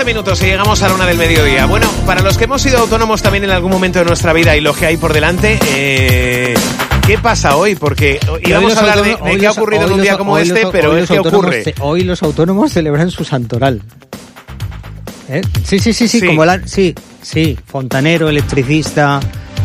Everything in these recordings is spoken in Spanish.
minutos y llegamos a la 1 del mediodía. Bueno, para los que hemos sido autónomos también en algún momento de nuestra vida y lo que hay por delante, ¿qué pasa hoy? Porque íbamos a hablar de qué ha ocurrido en un día como este, pero es que ocurre. Hoy los autónomos celebran su santoral. Sí, Sí. como sí, fontanero, electricista,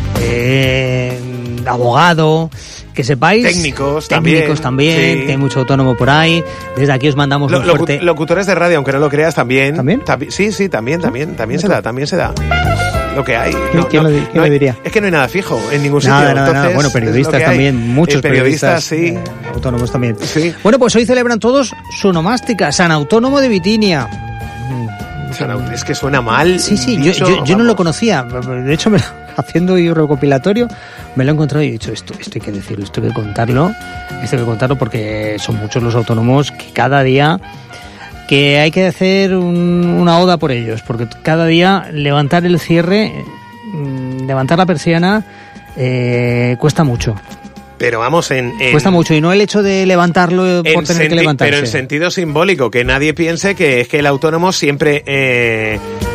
abogado, que sepáis. Técnicos también, sí. Que hay mucho autónomo por ahí. Desde aquí os mandamos un fuerte... Locutores de radio, aunque no lo creas, también. ¿También? Sí, también se da. Lo que hay. ¿Quién lo diría? Es que no hay nada fijo en ningún sitio. Nada. Bueno, periodistas también, muchos periodistas sí. Autónomos también. Sí. Bueno, pues hoy celebran todos su nomástica, San Autónomo de Bitinia. Es que suena mal. Sí, dicho, yo no lo conocía. De hecho, haciendo un recopilatorio, me lo he encontrado y he dicho, esto hay que decirlo, esto hay que contarlo porque son muchos los autónomos que cada día que hay que hacer una oda por ellos, porque cada día levantar el cierre, levantar la persiana, cuesta mucho. Pero vamos, cuesta mucho, y no el hecho de levantarlo por tener que levantarse. Pero en sentido simbólico, que nadie piense que es que el autónomo siempre